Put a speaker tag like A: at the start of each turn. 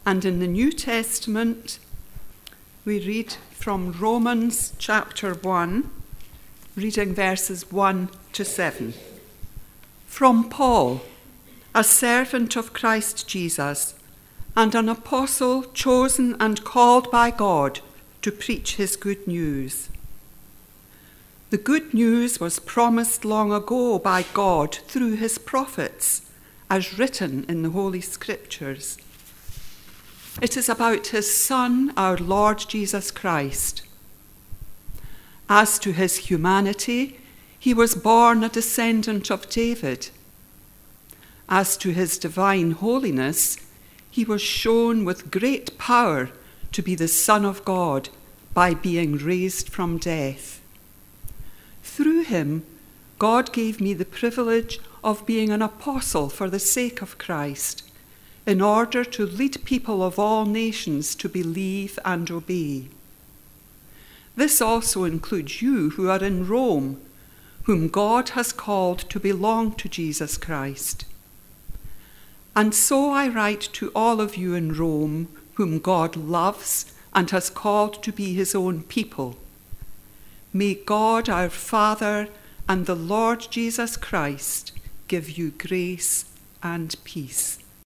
A: And in the New Testament, we read from Romans chapter 1, reading verses 1 to 7. From Paul, a servant of Christ Jesus, and an apostle chosen and called by God to preach his good news. The good news was promised long ago by God through his prophets, as written in the Holy Scriptures. It is about his Son, our Lord Jesus Christ. As to his humanity, he was born a descendant of David. As to his divine holiness, he was shown with great power to be the Son of God by being raised from death. Through him, God gave me the privilege of being an apostle for the sake of Christ, in order to lead people of all nations to believe and obey. This also includes you who are in Rome, whom God has called to belong to Jesus Christ. And so I write to all of you in Rome, whom God loves and has called to be his own people. May God our Father and the Lord Jesus Christ give you grace and peace.